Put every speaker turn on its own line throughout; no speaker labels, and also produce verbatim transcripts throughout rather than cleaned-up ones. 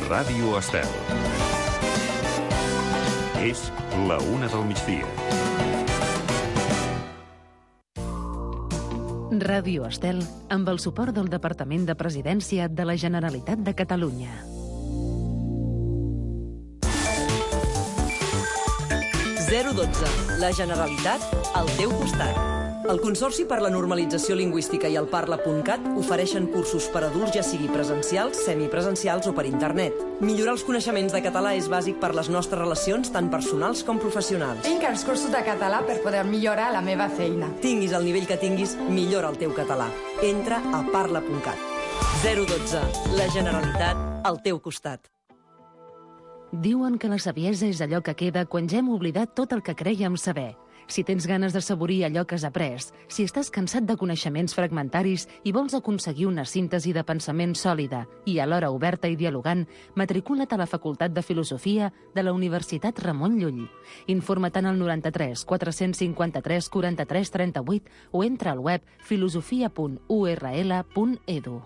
Ràdio Estel. És la una del migdia.
Ràdio Estel, amb el suport del Departament de Presidència de la Generalitat de Catalunya.
zero dotze. La Generalitat al teu costat. El Consorci per la Normalització Lingüística i el Parla punt cat ofereixen cursos per adults, ja sigui presencials, semipresencials o per internet. Millorar els coneixements de català és bàsic per les nostres relacions, tant personals com professionals.
Tinc els cursos de català per poder millorar la meva feina.
Tinguis el nivell que tinguis, millora el teu català. Entra a Parla punt cat. zero dotze. La Generalitat al teu costat.
Diuen que la saviesa és allò que queda quan ja hem oblidat tot el que crèiem saber. Si tens ganes de saborir allò que has après, si estàs cansat de coneixements fragmentaris i vols aconseguir una síntesi de pensament sòlida i alhora oberta i dialogant, matricula't a la Facultat de Filosofia de la Universitat Ramon Llull. Informa't al noranta-tres quatre-cents cinquanta-tres quaranta-tres trenta-vuit o entra al web filosofia punt u erra ele punt edu.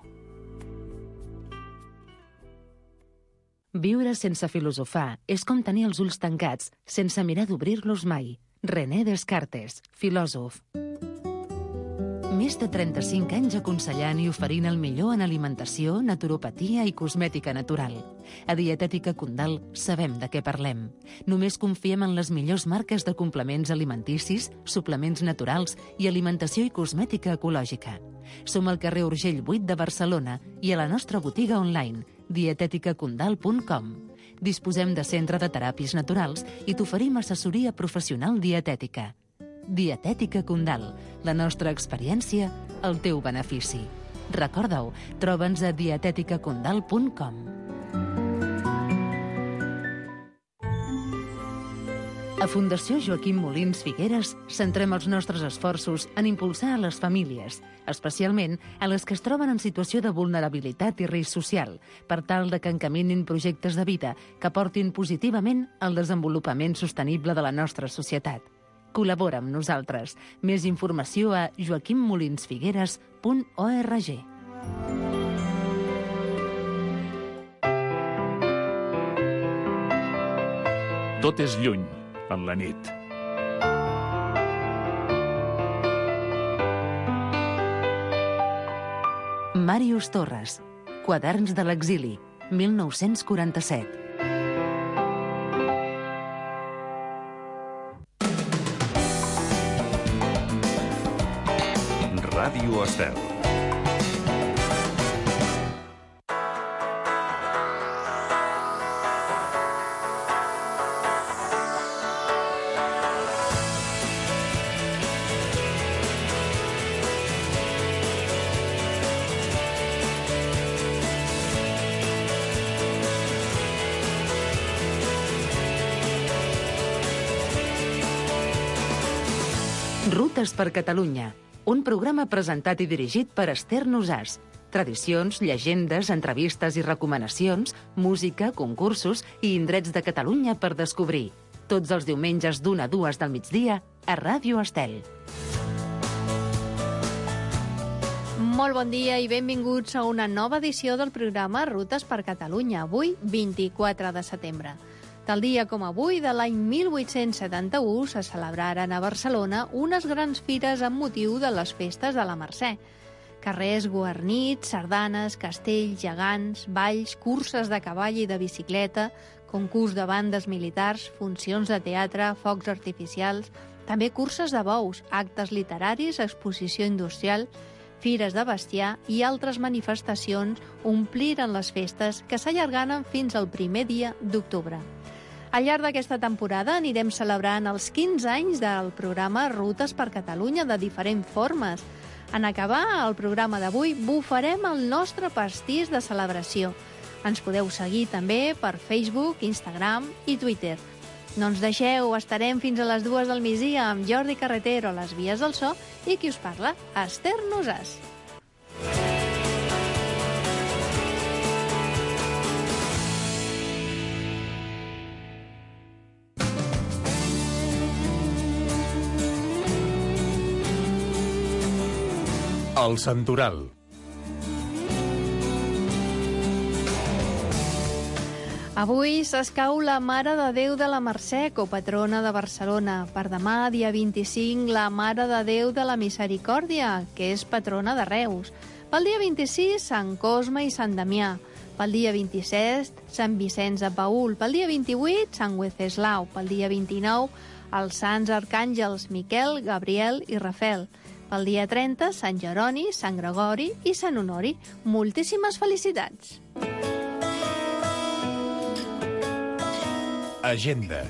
Viure sense filosofar és com tenir els ulls tancats sense mirar d'obrir-los mai. René Descartes, filòsof. Més de trenta-cinc anys aconsellant i oferint el millor en alimentació, naturopatia i cosmètica natural. A Dietètica Condal sabem de què parlem. Només confiem en les millors marques de complements alimenticis, suplements naturals i alimentació i cosmètica ecològica. Som al carrer Urgell vuit de Barcelona i a la nostra botiga online, dietètica condal punt com. Disposem de centre de teràpies naturals i t'oferim assessoria professional dietètica. Dietètica Condal, la nostra experiència, el teu benefici. Recorda-ho, troba'ns a dietètica condal punt com. A Fundació Joaquim Molins Figueres centrem els nostres esforços en impulsar a les famílies, especialment a les que es troben en situació de vulnerabilitat i risc social, per tal de que encaminin projectes de vida que portin positivament al desenvolupament sostenible de la nostra societat. Col·labora amb nosaltres. Més informació a joaquim molins figueres punt org.
Tot és lluny, en la nit.
Màrius Torres, Quaderns de l'exili, mil nou-cents quaranta-set.
Ràdio Estel.
Rutes per Catalunya, un programa presentat i dirigit per Esther Nosàs. Tradicions, llegendes, entrevistes i recomanacions, música, concursos i indrets de Catalunya per descobrir. Tots els diumenges d'una a dues del migdia a Ràdio Estel.
Molt bon dia i benvinguts a una nova edició del programa Rutes per Catalunya, avui vint-i-quatre de setembre. Tal dia com avui, de l'any mil vuit-cents setanta-u, se celebraren a Barcelona unes grans fires amb motiu de les festes de la Mercè. Carrers guarnits, sardanes, castells, gegants, balls, curses de cavall i de bicicleta, concurs de bandes militars, funcions de teatre, focs artificials, també curses de bous, actes literaris, exposició industrial, fires de bestiar i altres manifestacions ompliren les festes que s'allargaren fins al primer dia d'octubre. Al llarg d'aquesta temporada anirem celebrant els quinze anys del programa Rutes per Catalunya de diferents formes. En acabar el programa d'avui bufarem el nostre pastís de celebració. Ens podeu seguir també per Facebook, Instagram i Twitter. No ens deixeu, estarem fins a les dues del migdia amb Jordi Carretero a les vies del so i qui us parla, Esther Nosàs.
El Santoral.
Avui s'escau la Mare de Déu de la Mercè, copatrona de Barcelona. Per demà, dia vint-i-cinc, la Mare de Déu de la Misericòrdia, que és patrona de Reus. Pel dia vint-i-sis, Sant Cosme i Sant Damià. Pel dia vint-i-set, Sant Vicenç de Paül. Pel dia vint-i-vuit, Sant Wenceslau. Pel dia vint-i-nou, els sants arcàngels Miquel, Gabriel i Rafel. Pel dia trenta, Sant Jeroni, Sant Gregori i Sant Honori. Moltíssimes felicitats!
Agenda.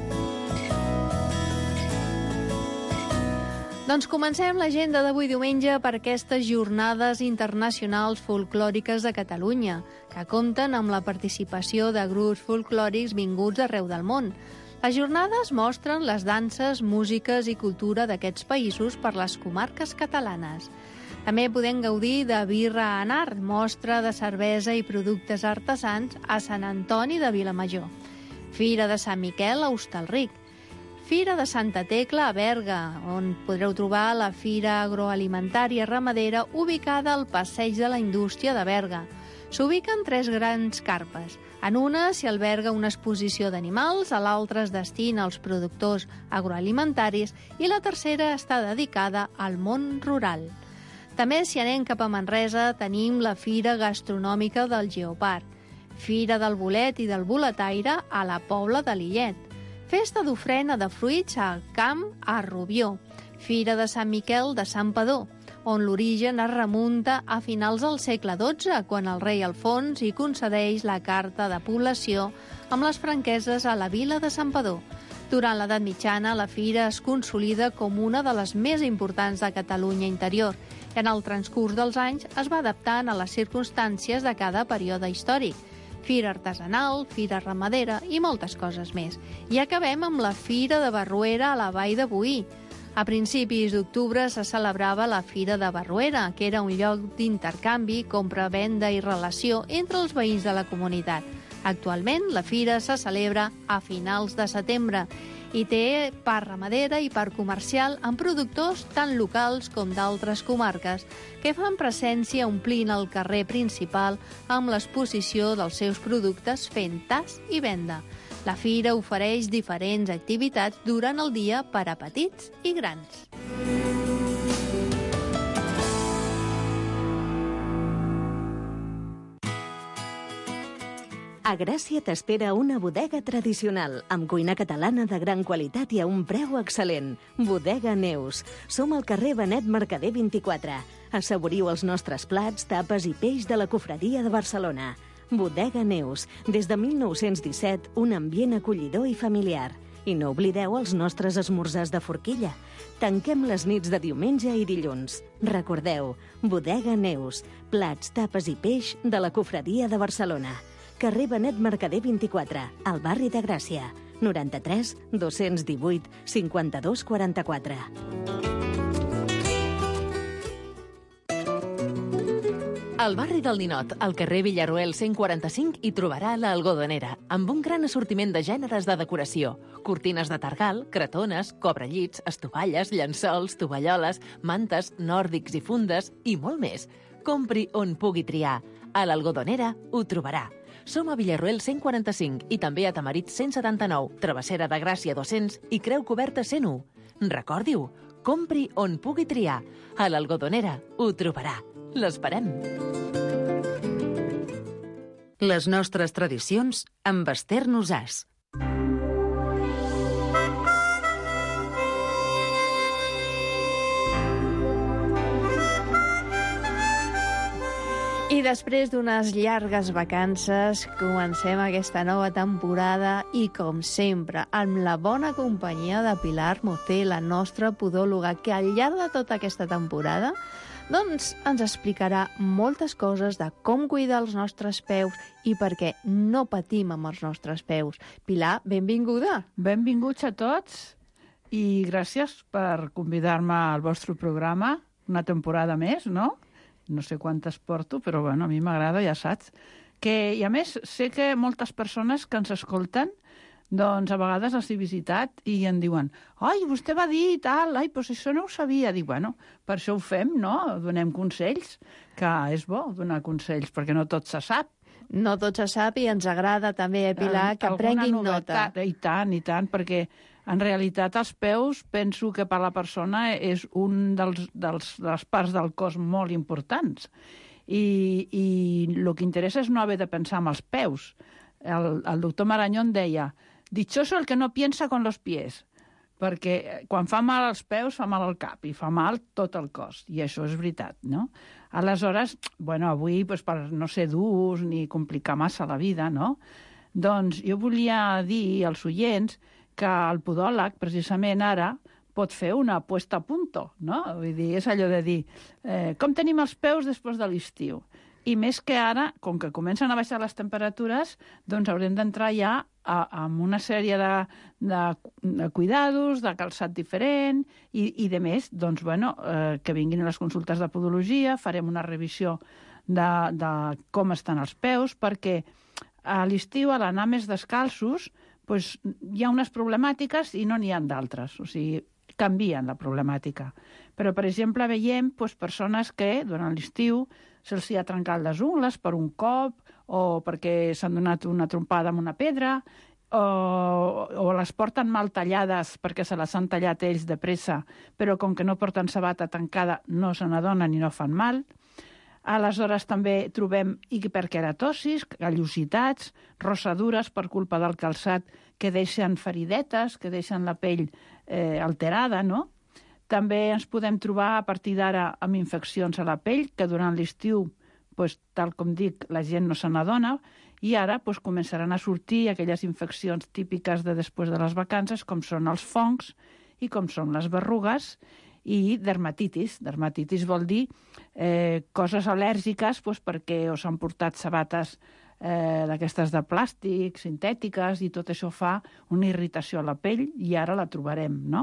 Doncs comencem l'agenda d'avui diumenge per aquestes jornades internacionals folclòriques de Catalunya, que compten amb la participació de grups folclòrics vinguts d'arreu del món. Les jornades mostren les danses, músiques i cultura d'aquests països per les comarques catalanes. També podem gaudir de Birra en Art, mostra de cervesa i productes artesans a Sant Antoni de Vilamajor. Fira de Sant Miquel a Hostalric. Fira de Santa Tecla a Berga, on podreu trobar la Fira Agroalimentària Ramadera ubicada al Passeig de la Indústria de Berga. S'ubiquen tres grans carpes. En una s'hi alberga una exposició d'animals, a l'altra es destina als productors agroalimentaris i la tercera està dedicada al món rural. També, si anem cap a Manresa, tenim la Fira Gastronòmica del Geoparc. Fira del Bolet i del Boletaire a la Pobla de Lillet. Festa d'ofrena de fruits al camp a Rubió. Fira de Sant Miquel de Santpedor, on l'origen es remunta a finals del segle dotze, quan el rei Alfons hi concedeix la carta de població amb les franqueses a la vila de Santpedor. Durant l'edat mitjana, la fira es consolida com una de les més importants de Catalunya interior i en el transcurs dels anys es va adaptant a les circumstàncies de cada període històric. Fira artesanal, fira ramadera i moltes coses més. I acabem amb la Fira de Barruera a la Vall de Boí. A principis d'octubre se celebrava la Fira de Barruera, que era un lloc d'intercanvi, compra, venda i relació entre els veïns de la comunitat. Actualment, la fira se celebra a finals de setembre i té part ramadera i part comercial amb productors tant locals com d'altres comarques que fan presència omplint el carrer principal amb l'exposició dels seus productes fent tas i venda. La fira ofereix diferents activitats durant el dia per a petits i grans.
A Gràcia t'espera una bodega tradicional, amb cuina catalana de gran qualitat i a un preu excel·lent. Bodega Neus. Som al carrer Benet Mercader vint-i-quatre. Assaboriu els nostres plats, tapes i peix de la Cofradia de Barcelona. Bodega Neus. Des de mil nou-cents disset, un ambient acollidor i familiar. I no oblideu els nostres esmorzars de forquilla. Tanquem les nits de diumenge i dilluns. Recordeu, Bodega Neus. Plats, tapes i peix de la Cofradia de Barcelona. Carrer Benet Mercader vint-i-quatre, al barri de Gràcia. noranta-tres dos-cents divuit cinquanta-dos quaranta-quatre.
Al barri del Ninot, al carrer Villaruel cent quaranta-cinc, hi trobarà l'Algodonera, amb un gran assortiment de gèneres de decoració. Cortines de targal, cretones, cobrellits, estovalles, llençols, tovalloles, mantes, nòrdics i fundes i molt més. Compri on pugui triar. A l'Algodonera ho trobarà. Som a Villarroel cent quaranta-cinc i també a Tamarit cent setanta-nou, Travessera de Gràcia dos-cents i Creu Coberta cent u. Recordi-ho, compri on pugui triar. A l'Algodonera ho trobarà. L'esperem.
Les nostres tradicions amb Esther Nosàs.
I després d'unes llargues vacances, comencem aquesta nova temporada i, com sempre, amb la bona companyia de Pilar Mocé, la nostra podòloga, que al llarg de tota aquesta temporada doncs ens explicarà moltes coses de com cuidar els nostres peus i per què no patim amb els nostres peus. Pilar, benvinguda.
Benvinguts a tots i gràcies per convidar-me al vostre programa una temporada més, no? No sé quantes porto, però bueno, a mi m'agrada, ja saps. Que, I a més, sé que moltes persones que ens escolten, doncs a vegades els he visitat i em diuen «Ai, vostè va dir tal, ai, doncs això no ho sabia». Dic, bueno, per això ho fem, no? Donem consells, que és bo donar consells, perquè no tot se sap.
No tot se sap i ens agrada també, eh, Pilar, que prenguin nota.
I tant, i tant, perquè en realitat els peus penso que per la persona és un dels, dels, de les parts del cos molt importants. I, i el que interessa és no haver de pensar en els peus. El, el doctor Marañón deia, dichoso el que no piensa con los pies, perquè quan fa mal als peus fa mal al cap i fa mal tot el cos, i això és veritat, no? Aleshores, bueno, avui, doncs, per no ser durs ni complicar massa la vida, no? Doncs jo volia dir als oients que el podòleg, precisament ara, pot fer una puesta a punto, no? Vull dir, és allò de dir, eh, com tenim els peus després de l'estiu? I més que ara, com que comencen a baixar les temperatures, doncs haurem d'entrar ja a, a una sèrie de, de, de cuidados, de calçat diferent i, i de més, doncs, bueno, eh, que vinguin a les consultes de podologia, farem una revisió de, de com estan els peus, perquè a l'estiu, a l'anar més descalços, doncs, hi ha unes problemàtiques i no n'hi ha d'altres, o sigui, canvien la problemàtica. Però, per exemple, veiem doncs, persones que durant l'estiu se'ls ha trencat les ungles per un cop o perquè s'han donat una trompada amb una pedra o, o les porten mal tallades perquè se les han tallat ells de pressa, però com que no porten sabata tancada no se n'adonen i no fan mal. Aleshores també trobem hiperkeratosis, callositats, rossadures per culpa del calçat que deixen feridetes, que deixen la pell eh, alterada, no? També ens podem trobar a partir d'ara amb infeccions a la pell, que durant l'estiu, pues, tal com dic, la gent no se n'adona, i ara pues, començaran a sortir aquelles infeccions típiques de després de les vacances, com són els fongs i com són les berrugues, i dermatitis. Dermatitis vol dir eh, coses al·lèrgiques pues, perquè o s'han portat sabates eh, d'aquestes de plàstic, sintètiques, i tot això fa una irritació a la pell, i ara la trobarem, no?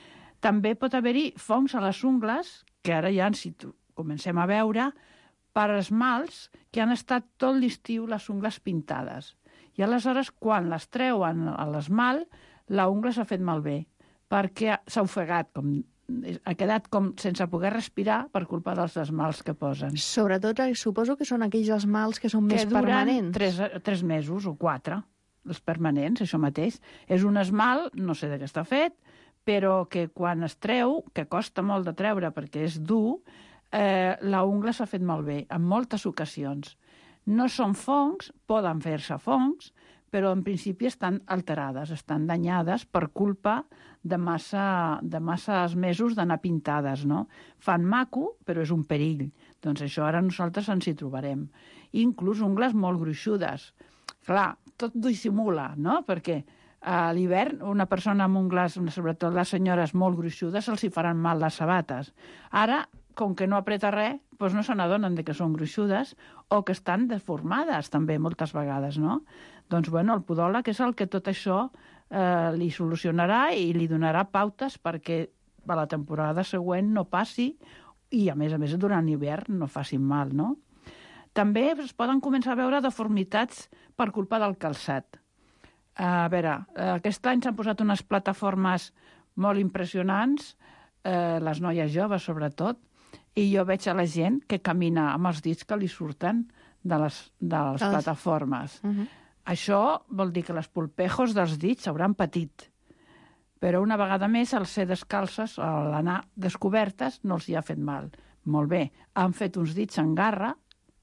També pot haver-hi fongs a les ungles, que ara ja ens comencem a veure, per esmalts que han estat tot l'estiu les ungles pintades. I aleshores, quan les treuen a l'esmalt, la ungla s'ha fet malbé, perquè s'ha ofegat, com, ha quedat com sense poder respirar per culpa dels esmalts que posen.
Sobretot, suposo que són aquells esmalts que són
que
més permanents.
Que duren tres, tres mesos o quatre, els permanents, això mateix. És un esmalt, no sé de què està fet, però que quan es treu, que costa molt de treure perquè és dur, eh, la ungla s'ha fet malbé, en moltes ocasions. No són fongs, poden fer-se fongs, però en principi estan alterades, estan danyades per culpa de massa, de masses mesos d'anar pintades, no? Fan maco, però és un perill. Doncs això ara nosaltres ens hi trobarem. Inclús ungles molt gruixudes. Clar, tot dissimula, no? Perquè a l'hivern una persona amb ungles, sobretot les senyores molt gruixudes, els hi faran mal les sabates. Ara, com que no apreta res, doncs no se n'adonen que són gruixudes o que estan deformades també moltes vegades, no? Doncs, bueno, el podòleg és el que tot això eh, li solucionarà i li donarà pautes perquè a la temporada següent no passi i, a més a més, durant l'hivern no facin mal, no? També es poden començar a veure deformitats per culpa del calçat. A veure, aquest any s'han posat unes plataformes molt impressionants, eh, les noies joves sobretot, i jo veig a la gent que camina amb els dits que li surten de les, de les les... plataformes. Uh -huh. Això vol dir que les polpejos dels dits s'hauran patit, però una vegada més el ser descalces, l'anar descobertes, no els hi ha fet mal. Molt bé, han fet uns dits en garra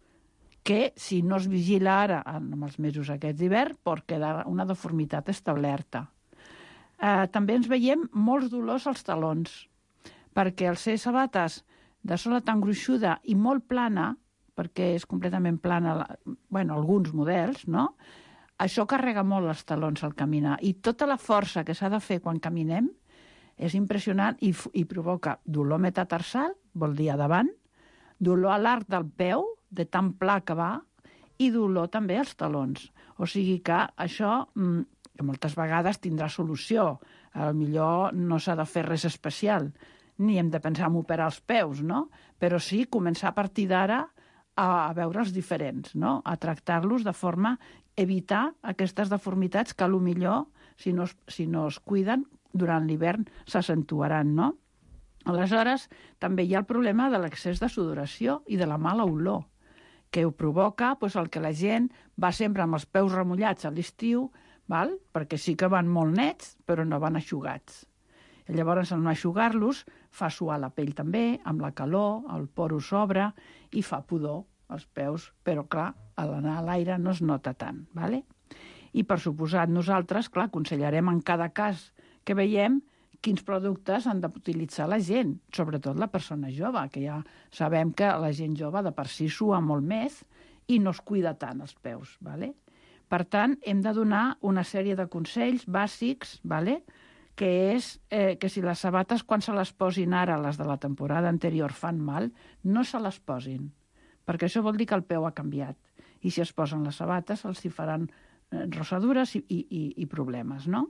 que, si no es vigila ara, en els mesos aquests d'hivern, pot quedar una deformitat establerta. Eh, també ens veiem molts dolors als talons, perquè al ser sabates de sola tan gruixuda i molt plana, perquè és completament plana, bueno, alguns models, no? Això carrega molt els talons al caminar, i tota la força que s'ha de fer quan caminem és impressionant i, i provoca dolor metatarsal, vol dir a davant, dolor a l'arc del peu, de tan pla que va, i dolor també als talons. O sigui que això, que moltes vegades tindrà solució, potser no s'ha de fer res especial, ni hem de pensar en operar els peus, no? Però sí començar a partir d'ara a veure'ls diferents, no? A tractar-los de forma evitar aquestes deformitats que potser, si no, si no es cuiden, durant l'hivern s'accentuaran, no? Aleshores, també hi ha el problema de l'excés de sudoració i de la mala olor, Què ho provoca? Pues el que la gent va sempre amb els peus remullats a l'estiu, val? Perquè sí que van molt nets, però no van aixugats. I llavors, al no aixugar-los, fa suar la pell també, amb la calor, el poro s'obre i fa pudor als peus, però clar, a l'anar a l'aire no es nota tant, vale? I per suposat, nosaltres, clar, aconsellarem en cada cas que veiem quins productes han d'utilitzar la gent, sobretot la persona jove, que ja sabem que la gent jove de per si sua molt més i no es cuida tant els peus, vale? Per tant, hem de donar una sèrie de consells bàsics, vale? Que és eh, que si les sabates, quan se les posin ara, les de la temporada anterior, fan mal, no se les posin, perquè això vol dir que el peu ha canviat. I si es posen les sabates, els hi faran eh, rossadures i, i, i problemes, no?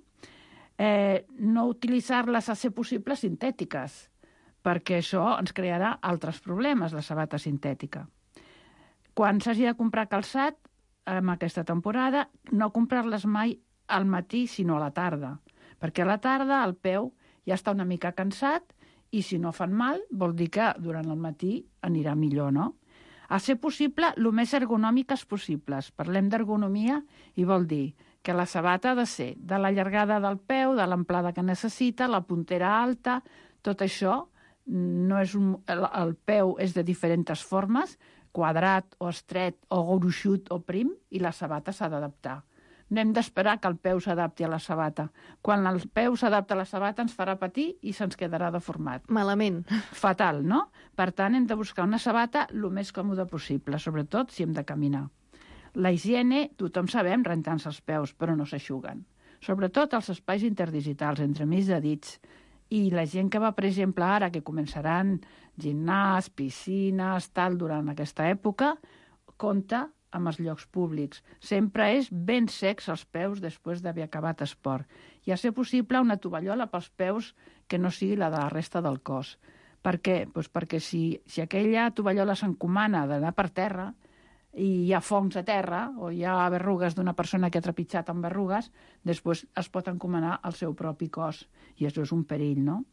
Eh, no utilitzar-les a ser possible sintètiques, perquè això ens crearà altres problemes, la sabata sintètica. Quan s'hagi de comprar calçat, en aquesta temporada, no comprar-les mai al matí, sinó a la tarda, perquè a la tarda el peu ja està una mica cansat i si no fan mal vol dir que durant el matí anirà millor, no? A ser possible, el més ergonòmiques possibles. Parlem d'ergonomia i vol dir que la sabata ha de ser de la llargada del peu, de l'amplada que necessita, la puntera alta, tot això no és un, el, el peu és de diferents formes, quadrat o estret o gruixut o prim, i la sabata s'ha d'adaptar. No hem d'esperar que el peu s'adapti a la sabata. Quan el peu s'adapta a la sabata ens farà patir i se'ns quedarà deformat.
Malament.
Fatal, no? Per tant, hem de buscar una sabata el més còmoda possible, sobretot si hem de caminar. La higiene, tothom sabem, rentant-se els peus, però no s'aixuguen. Sobretot als espais interdigitals, entre mig de dits. I la gent que va, per exemple, ara, que començaran gimnàs, piscines, tal, durant aquesta època, compta amb els llocs públics. Sempre és ben secs els peus després d'haver acabat esport. I a ser possible una tovallola pels peus que no sigui la de la resta del cos. Per què? Pues perquè si, si aquella tovallola s'encomana d'anar per terra i hi ha fongs a terra o hi ha berrugues d'una persona que ha trepitjat amb berrugues, després es pot encomanar al seu propi cos. I això és un perill, no?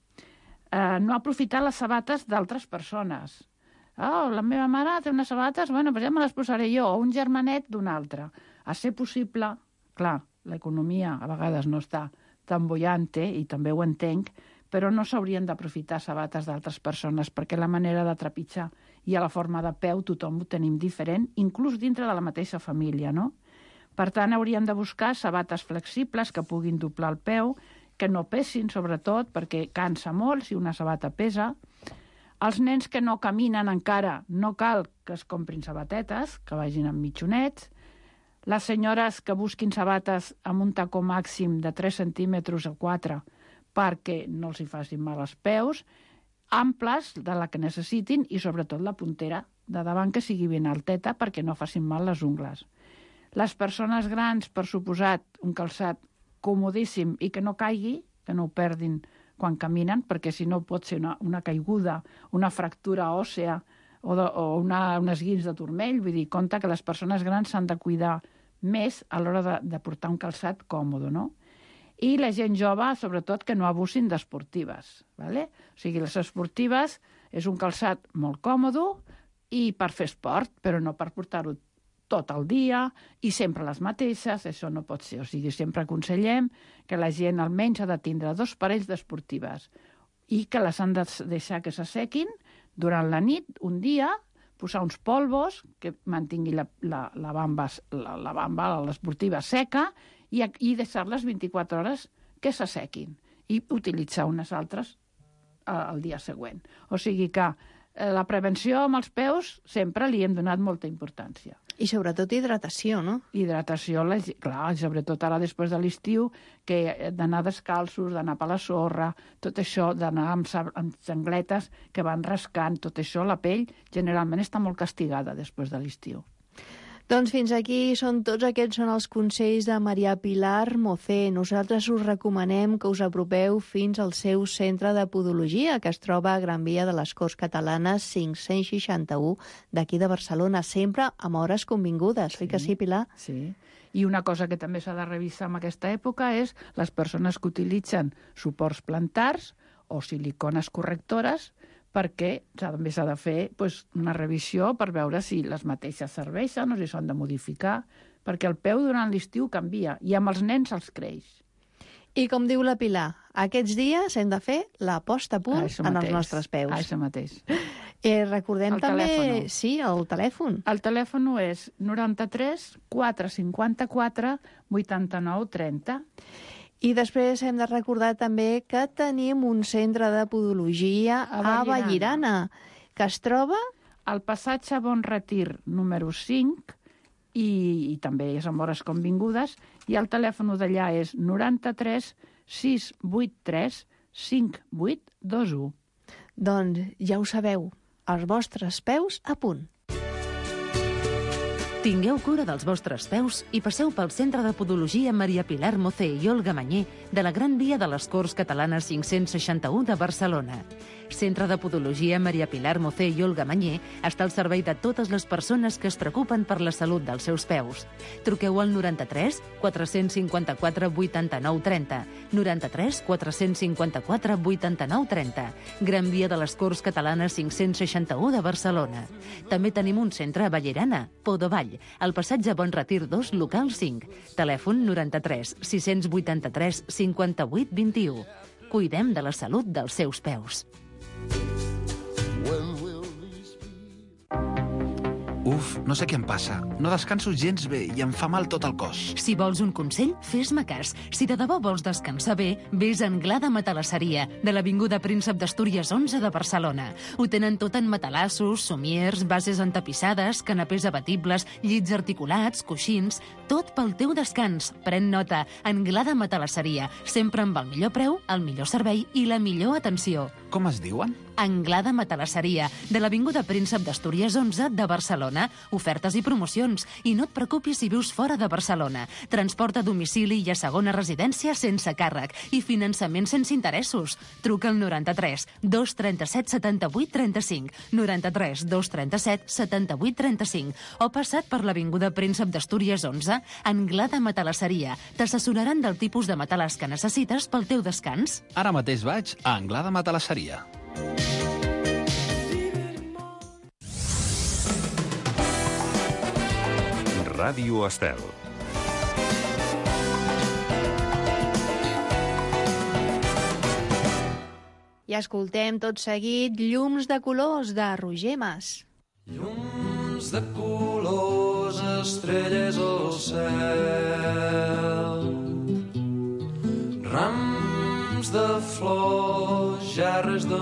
Eh, no aprofitar les sabates d'altres persones. Oh, la meva mare té unes sabates, bueno, doncs ja me les posaré jo, o un germanet d'un altre. A ser possible, clar, l'economia a vegades no està tan bullante, i també ho entenc, però no s'haurien d'aprofitar sabates d'altres persones, perquè la manera de trepitjar i a la forma de peu tothom ho tenim diferent, inclús dintre de la mateixa família, no? Per tant, hauríem de buscar sabates flexibles que puguin doblar el peu, que no pesin, sobretot, perquè cansa molt si una sabata pesa. Els nens que no caminen encara, no cal que es comprin sabatetes, que vagin amb mitjonets. Les senyores que busquin sabates amb un tacó màxim de tres centímetres a quatre perquè no els hi facin mal als peus, amples de la que necessitin i sobretot la puntera de davant que sigui ben alteta perquè no facin mal les ungles. Les persones grans, per suposat, un calçat comodíssim i que no caigui, que no ho perdin quan caminen, perquè si no pot ser una, una caiguda, una fractura òssea o, de, o una, un esguins de turmell. Vull dir, compte que les persones grans s'han de cuidar més a l'hora de, de portar un calçat còmode, no? I la gent jove, sobretot, que no abusin d'esportives. Vale? O sigui, les esportives és un calçat molt còmode i per fer esport, però no per portar-ho tot el dia i sempre les mateixes, això no pot ser. O sigui, sempre aconsellem que la gent almenys ha de tindre dos parells d'esportives i que les han de deixar que s'assequin durant la nit, un dia, posar uns polvos que mantingui la, la, la bamba, la, la bamba, l'esportiva seca i, i deixar-les vint-i-quatre hores que s'assequin i utilitzar unes altres el dia següent. O sigui que la prevenció amb els peus sempre li hem donat molta importància.
I sobretot hidratació, no?
Hidratació, clar, sobretot ara després de l'estiu, que d'anar descalços, d'anar per la sorra, tot això, d'anar amb, amb xangletes que van rascant, tot això, la pell generalment està molt castigada després de l'estiu.
Doncs fins aquí són tots aquests són els consells de Maria Pilar Mocé. Nosaltres us recomanem que us apropeu fins al seu centre de podologia, que es troba a Gran Via de les Corts Catalanes cinc-cents seixanta-u d'aquí de Barcelona, sempre amb hores convingudes. Sí. Oi que sí, Pilar?
Sí. I una cosa que també s'ha de revisar en aquesta època és les persones que utilitzen suports plantars o silicones correctores perquè també s'ha de fer doncs, una revisió per veure si les mateixes serveixen o si s'han de modificar, perquè el peu durant l'estiu canvia i amb els nens els creix.
I com diu la Pilar, aquests dies hem de fer la posta a punt
Això
en
mateix.
els nostres peus.
Això mateix.
Eh, recordem
El
també...
telèfon.
Sí, el telèfon.
El telèfon és noranta-tres quatre cinquanta-quatre vuitanta-nou trenta.
I després hem de recordar també que tenim un centre de podologia a,
A
a Vallirana, que es troba...
Al passatge Bon Retir número cinc, i, i també és amb hores convingudes, i el telèfon d'allà és noranta-tres sis vuit tres cinc vuit dos u.
Doncs ja ho sabeu, els vostres peus a punt.
Tingueu cura dels vostres peus i passeu pel Centre de Podologia Maria Pilar Mocé i Olga Mañé de la Gran Via de les Corts Catalanes cinc-cents seixanta-u de Barcelona. Centre de Podologia Maria Pilar Mocé i Olga Mañé està al servei de totes les persones que es preocupen per la salut dels seus peus. Truqueu al noranta-tres quatre cinquanta-quatre vuitanta-nou trenta, noranta-tres quatre cinquanta-quatre vuitanta-nou trenta, Gran Via de les Corts Catalanes cinc-cents seixanta-u de Barcelona. També tenim un centre a Vallirana, Podovall, al passatge Bon Retir dos, local cinc. Telèfon noranta-tres sis vuitanta-tres cinquanta-vuit vint-i-u. Cuidem de la salut dels seus peus.
Uf, no sé què em passa. No descanso gens bé i em fa mal tot el cos.
Si vols un consell, fes-me cas. Si de debò vols descansar bé, vés a Anglada Matalasseria, de l'Avinguda Príncep d'Astúries onze de Barcelona. Ho tenen tot en matalassos, somiers, bases entapissades, canapés abatibles, llits articulats, coixins... Tot pel teu descans. Pren nota. Anglada Matalasseria. Sempre amb el millor preu, el millor servei i la millor atenció.
Com es diuen?
Anglada Matalasseria, de l'Avinguda Príncep d'Astúries onze de Barcelona. Ofertes i promocions. I no et preocupis si vius fora de Barcelona. Transport a domicili i a segona residència sense càrrec. I finançament sense interessos. Truca al noranta-tres dos trenta-set setanta-vuit trenta-cinc, noranta-tres dos trenta-set setanta-vuit trenta-cinc, o passat per l'Avinguda Príncep d'Astúries onze, Anglada Matalasseria. T'assessoraran del tipus de matalàs que necessites pel teu descans.
Ara mateix vaig a Anglada Matalasseria.
Ràdio Estel.
I escoltem tot seguit Llums de colors, de Roger Mas.
Llums de colors, estrelles al cel, rams de flors, gerres de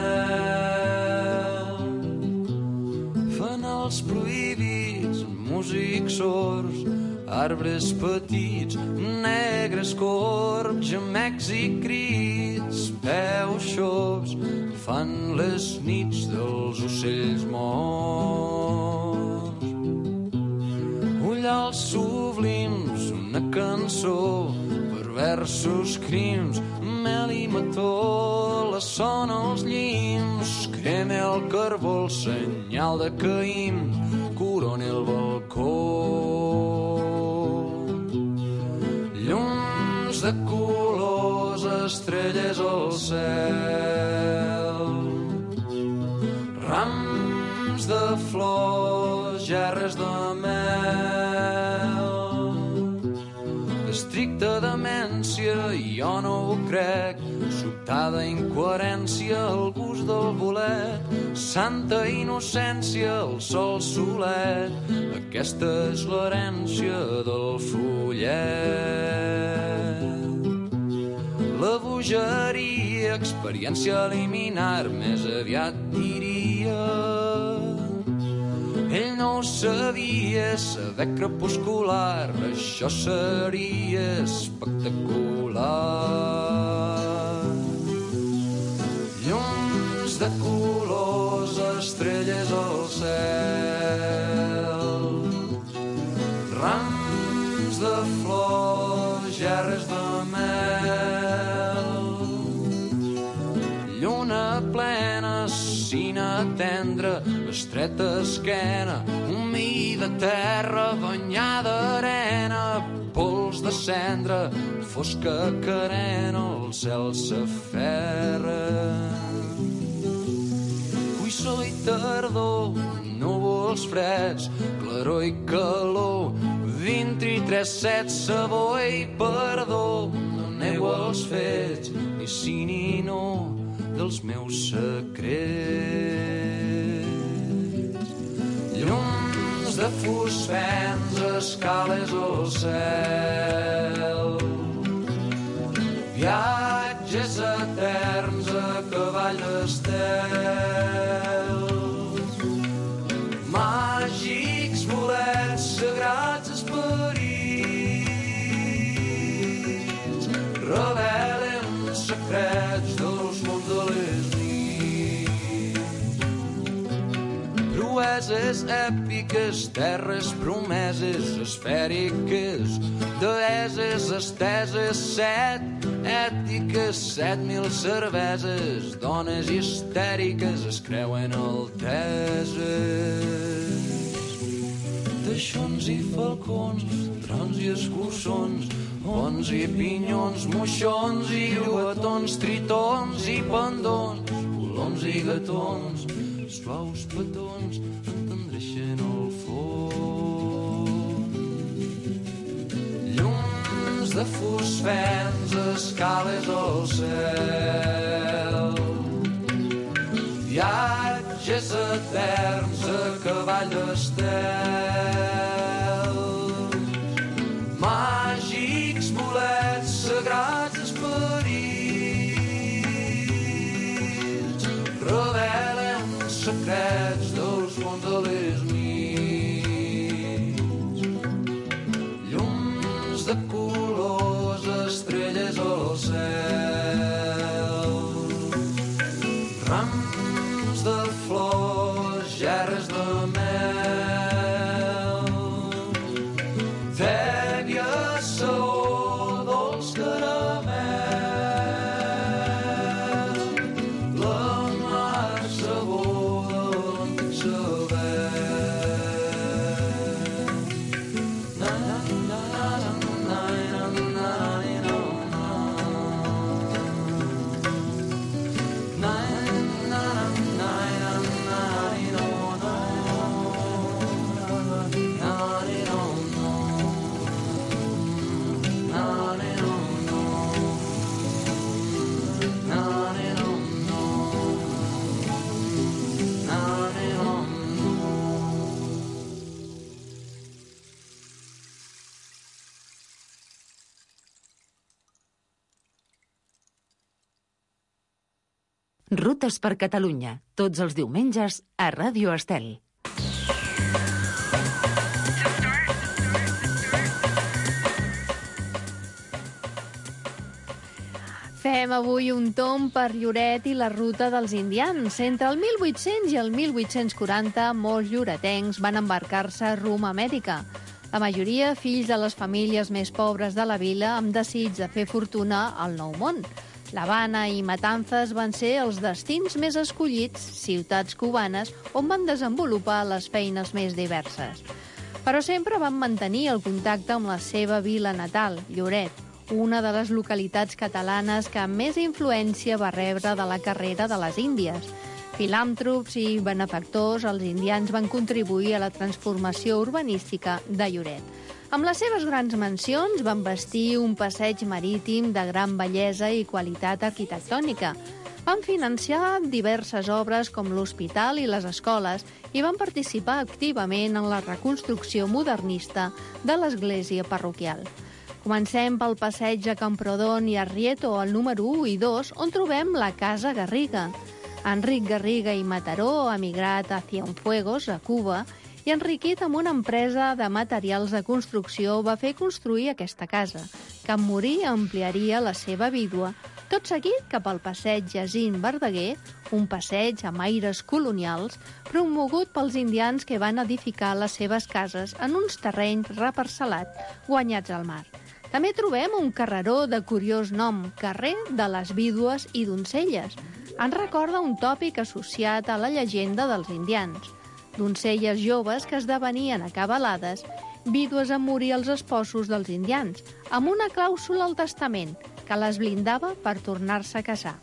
mel, fanals prohibits, músics sords, arbres petits, negres corbs, gemecs i crits, peus xops, fan les nits dels ocells morts. Ullals sublims, una cançó, per versos crims, mel i mató, la sona als llims, crema el carbó, el senyal de caïm, corona el balcó. Llums de colors, estrelles al cel, rams de flors, gerres de mel. Estricta demència, jo no ho crec, sobtada incoherència, el gust del bolet, santa innocència, el sol solet, aquesta és l'herència del follet. La bogeria, experiència a eliminar, més aviat diria. Ell no ho sabia, saber crepuscular, això seria espectacular. Llums de colors, estrelles al cel, rams de flors, gerres de mel, lluna plena, sina tendra, estreta esquena, humida terra, banyada arena, pols de cendra, fosca carena, el cel s'aferra. tardor i tardor, núvols freds, claror i calor, vint-i-tres set, sabor i perdó. No nego els fets, ni sí ni no, dels meus secrets. Llums de fosfens, escales al cel, viatges eterns a cavall d'estels, màgics bolets, sagrats esperits, revelen secrets dels mons de les nits. Proeses èpiques, terres promeses, esfèriques, deeses esteses, set ètiques, set mil cerveses, dones histèriques es creuen alteses. Teixons i falcons, trons i escurçons, bons i pinyons, moixons i llobatons, tritons i pendons, coloms i gatons, suaus petons entendreixen el fons. Llums de fosfens, escales al cel, viatges eterns a cavall d'estels, màgics bolets, sagrats esperits, revelen secrets dels mons de les nits. Llums de colors, estrelles al cel, rams de flors, gerres de mel, tèbia, saó, dolç caramel, la mar sabor de l'antic saber. Na, na, na, na, na, na, na, na, na,
Rutes per Catalunya, tots els diumenges a Ràdio Estel.
Fem avui un tomb per Lloret i la ruta dels indians. Entre el mil vuit-cents i el mil vuit-cents quaranta, molts lloretencs van embarcar-se rumb a Amèrica. La majoria, fills de les famílies més pobres de la vila, amb desig de fer fortuna al Nou Món. L'Havana i Matanzas van ser els destins més escollits, ciutats cubanes on van desenvolupar les feines més diverses. Però sempre van mantenir el contacte amb la seva vila natal, Lloret, una de les localitats catalanes que més influència va rebre de la carrera de les Índies. Filàntrops i benefactors, els indians van contribuir a la transformació urbanística de Lloret. Amb les seves grans mansions van bastir un passeig marítim de gran bellesa i qualitat arquitectònica. Van financiar diverses obres com l'hospital i les escoles i van participar activament en la reconstrucció modernista de l'església parroquial. Comencem pel passeig a Camprodon i Arrieto, al número u i dos, on trobem la Casa Garriga. Enric Garriga i Mataró, emigrat a Cienfuegos, a Cuba, i enriquit amb una empresa de materials de construcció, va fer construir aquesta casa, que en morir ampliaria la seva vídua, tot seguit cap al passeig Jacint Verdaguer, un passeig amb aires colonials, promogut pels indians que van edificar les seves cases en uns terrenys reparcel·lats guanyats al mar. També trobem un carreró de curiós nom, carrer de les vídues i doncelles. En recorda un tòpic associat a la llegenda dels indians. Doncelles joves que esdevenien acabalades, vídues en morir els esposos dels indians, amb una clàusula al testament que les blindava per tornar-se a casar.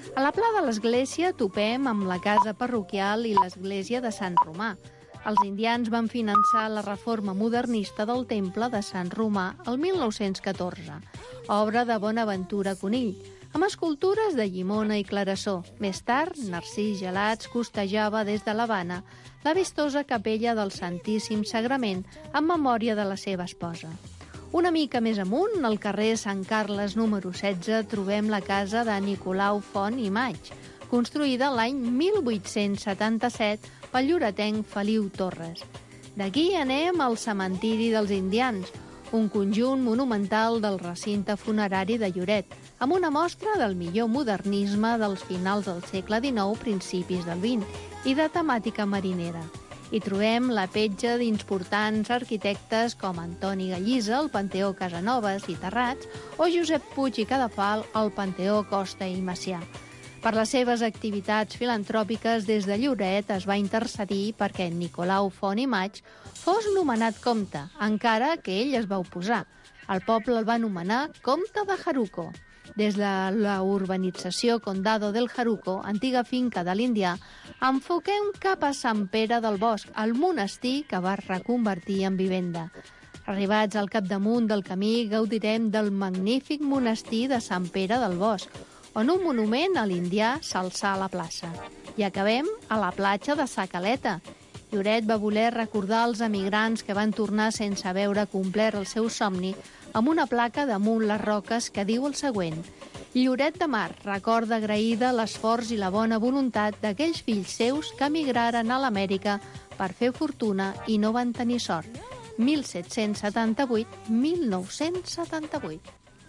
A la Pla de l'Església topem amb la casa parroquial i l'església de Sant Romà. Els indians van finançar la reforma modernista del temple de Sant Romà el mil nou-cents catorze, obra de Bonaventura Conill, amb escultures de llimona i clarasó. Més tard, Narcís Gelats costejava des de l'Havana la vistosa capella del Santíssim Sagrament en memòria de la seva esposa. Una mica més amunt, al carrer Sant Carles número setze, trobem la casa de Nicolau Font i Maig, construïda l'any mil vuit-cents setanta-set pel lloretenc Feliu Torres. D'aquí anem al cementiri dels indians, un conjunt monumental del recinte funerari de Lloret, amb una mostra del millor modernisme dels finals del segle dinou, principis del vint, i de temàtica marinera. Hi trobem la petja d'importants arquitectes com Antoni Gallisa, al Panteó Casanovas i Terrats, o Josep Puig i Cadafal, al Panteó Costa i Macià. Per les seves activitats filantròpiques des de Lloret es va intercedir perquè Nicolau Font i Maig fos nomenat comte, encara que ell es va oposar. El poble el va anomenar comte de Jaruco. Des de la urbanització Condado del Jaruco, antiga finca de l'Indià, enfoquem cap a Sant Pere del Bosc, el monestir que va reconvertir en vivenda. Arribats al capdamunt del camí, gaudirem del magnífic monestir de Sant Pere del Bosc, on un monument a l'Indià s'alça a la plaça. I acabem a la platja de Sa Caleta. Lloret va voler recordar els emigrants que van tornar sense haver complert el seu somni amb una placa damunt les roques que diu el següent: Lloret de Mar recorda agraïda l'esforç i la bona voluntat d'aquells fills seus que emigraren a l'Amèrica per fer fortuna i no van tenir sort. mil set-cents setanta-vuit a mil nou-cents setanta-vuit.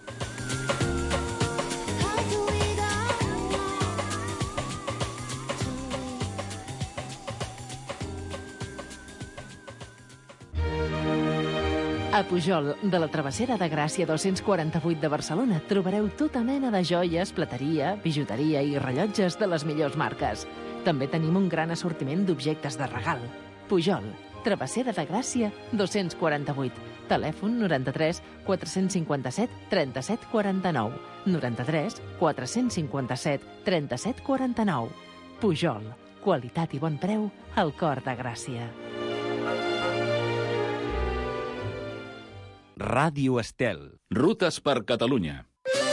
A Pujol, de la Travessera de Gràcia dos-cents quaranta-vuit de Barcelona, trobareu tota mena de joies, plateria, bijuteria i rellotges de les millors marques. També tenim un gran assortiment d'objectes de regal. Pujol, Travessera de Gràcia dos-cents quaranta-vuit. Telèfon noranta-tres quatre-cents cinquanta-set trenta-set quaranta-nou. noranta-tres quatre-cents cinquanta-set trenta-set quaranta-nou. Pujol, qualitat i bon preu al cor de Gràcia.
Ràdio Estel.
Rutes per Catalunya.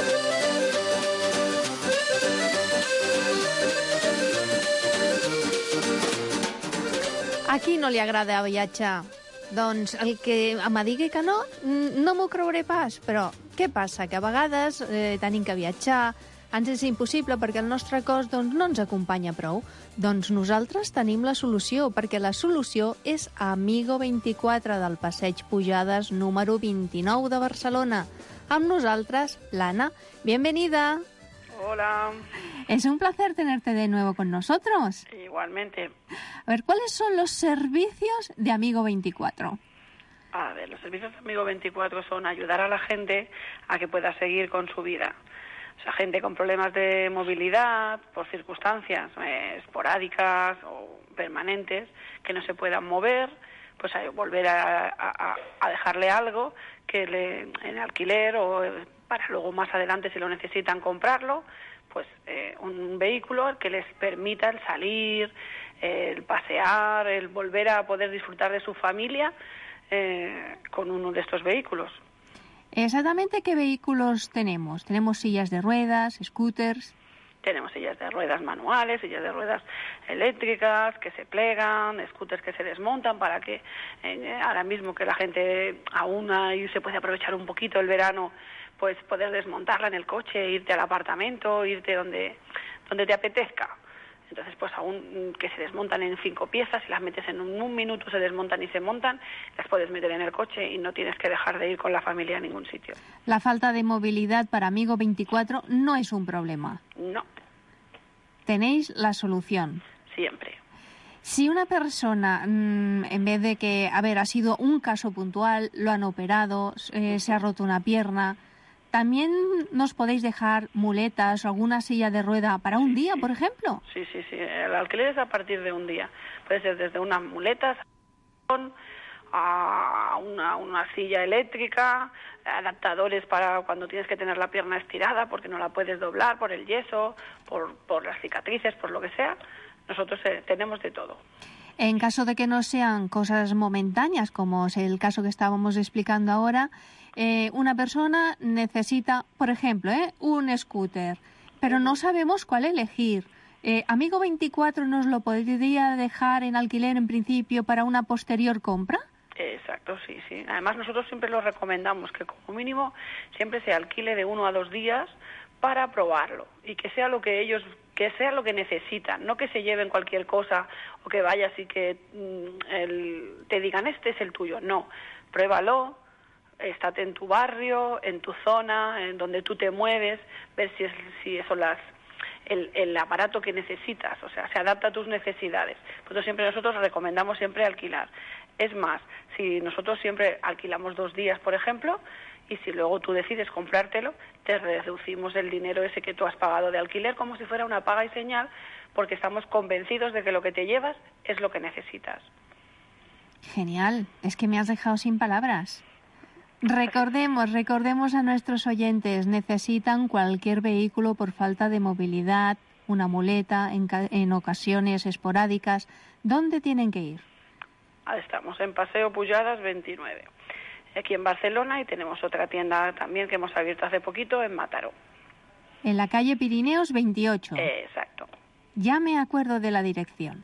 A qui no li agrada viatjar? Doncs el que em digui que no, no m'ho creuré pas. Però què passa? Que a vegades eh, tenim que viatjar, ens és impossible perquè el nostre cos doncs, no ens acompanya prou. Doncs nosaltres tenim la solució, perquè la solució és Amigo vint-i-quatre del Passeig Pujades número vint-i-nou de Barcelona. Amb nosaltres, l'Anna. Bienvenida.
Hola.
Es un placer tenerte de nuevo con nosotros.
Igualmente.
A ver, ¿cuáles son los servicios de Amigo veinticuatro?
A ver, los servicios de Amigo veinticuatro son ayudar a la gente a que pueda seguir con su vida. O sea, gente con problemas de movilidad, por circunstancias eh, esporádicas o permanentes, que no se puedan mover, pues a volver a, a, a dejarle algo que le, en alquiler o para luego más adelante, si lo necesitan, comprarlo, pues eh, un vehículo que les permita el salir, el pasear, el volver a poder disfrutar de su familia eh, con uno de estos vehículos.
¿Exactamente qué vehículos tenemos? ¿Tenemos sillas de ruedas, scooters?
Tenemos sillas de ruedas manuales, sillas de ruedas eléctricas que se plegan, scooters que se desmontan para que eh, ahora mismo que la gente aún ahí se puede aprovechar un poquito el verano, pues poder desmontarla en el coche, irte al apartamento, irte donde, donde te apetezca. Entonces, pues aún que se desmontan en cinco piezas, si las metes en un, un minuto se desmontan y se montan, las puedes meter en el coche y no tienes que dejar de ir con la familia a ningún sitio.
La falta de movilidad para Amigo veinticuatro no es un problema.
No.
Tenéis la solución.
Siempre.
Si una persona, mmm, en vez de que, a ver, ha sido un caso puntual, lo han operado, eh, se ha roto una pierna, ¿también nos podéis dejar muletas o alguna silla de rueda para un
sí,
día,
sí.
por ejemplo?
Sí, sí, sí. El alquiler es a partir de un día. Puede ser desde unas muletas a una, una silla eléctrica, adaptadores para cuando tienes que tener la pierna estirada porque no la puedes doblar por el yeso, por, por las cicatrices, por lo que sea. Nosotros eh, tenemos de todo.
En caso de que no sean cosas momentáneas, como es el caso que estábamos explicando ahora, eh, una persona necesita, por ejemplo, eh, un scooter, pero no sabemos cuál elegir. Eh, Amigo veinticuatro nos lo podría dejar en alquiler en principio para una posterior compra.
Exacto, sí, sí. Además nosotros siempre lo recomendamos que como mínimo siempre se alquile de uno a dos días para probarlo y que sea lo que ellos, que sea lo que necesitan, no que se lleven cualquier cosa o que vayas y que mm, el, te digan este es el tuyo. No, pruébalo, estate en tu barrio, en tu zona, en donde tú te mueves, ver si es, si son las El, el aparato que necesitas, o sea, se adapta a tus necesidades. Por eso siempre nosotros recomendamos siempre alquilar. Es más, si nosotros siempre alquilamos dos días, por ejemplo, y si luego tú decides comprártelo, te reducimos el dinero ese que tú has pagado de alquiler como si fuera una paga y señal, porque estamos convencidos de que lo que te llevas es lo que necesitas.
Genial, es que me has dejado sin palabras. Recordemos, recordemos a nuestros oyentes, necesitan cualquier vehículo por falta de movilidad, una muleta, en, en ocasiones esporádicas. ¿Dónde tienen que ir?
Estamos en Paseo Pujadas veintinueve, aquí en Barcelona, y tenemos otra tienda también que hemos abierto hace poquito en Mataró.
En la calle Pirineos veintiocho.
Eh, exacto.
Ya me acuerdo de la dirección.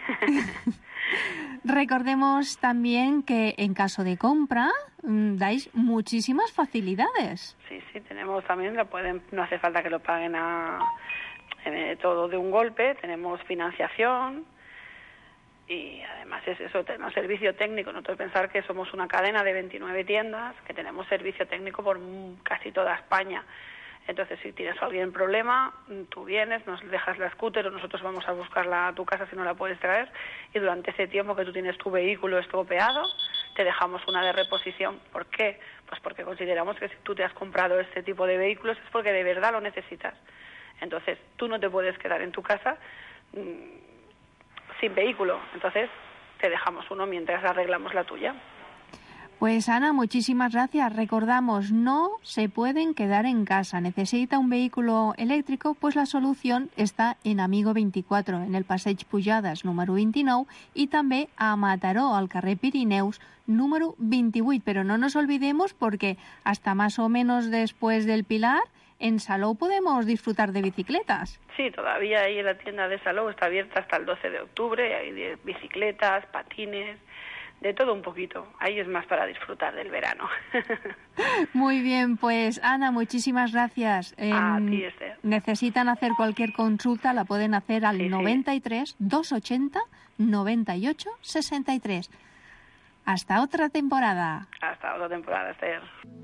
Recordemos también que en caso de compra mmm, dais muchísimas facilidades.
Sí, sí, tenemos también, lo pueden, no hace falta que lo paguen a, eh, todo de un golpe, tenemos financiación y además es eso, tenemos servicio técnico. Nosotros pensar que somos una cadena de veintinueve tiendas, que tenemos servicio técnico por casi toda España. Entonces, si tienes algún problema, tú vienes, nos dejas la scooter o nosotros vamos a buscarla a tu casa si no la puedes traer, y durante ese tiempo que tú tienes tu vehículo estropeado, te dejamos una de reposición. ¿Por qué? Pues porque consideramos que si tú te has comprado este tipo de vehículos es porque de verdad lo necesitas. Entonces, tú no te puedes quedar en tu casa mmm, sin vehículo. Entonces, te dejamos uno mientras arreglamos la tuya.
Pues Ana, muchísimas gracias. Recordamos, no se pueden quedar en casa. Necesita un vehículo eléctrico, pues la solución està en Amigo veinticuatro, en el Passeig Pujades número veintinou, y també a Mataró, al carrer Pirineus número veintivuit. Pero no nos olvidemos porque hasta más o menos después del Pilar, en Salou podemos disfrutar de bicicletas.
Sí, todavía ahí en la tienda de Salou está abierta hasta el doce de octubre, hay de bicicletas, patines, de todo un poquito. Ahí es más para disfrutar del verano.
Muy bien, pues Ana, muchísimas gracias. Eh,
a ti, Esther.
Necesitan hacer cualquier consulta, la pueden hacer al sí, noventa y tres,
sí.
doscientos ochenta, noventa y ocho, sesenta y tres. Hasta otra temporada.
Hasta otra temporada, Esther.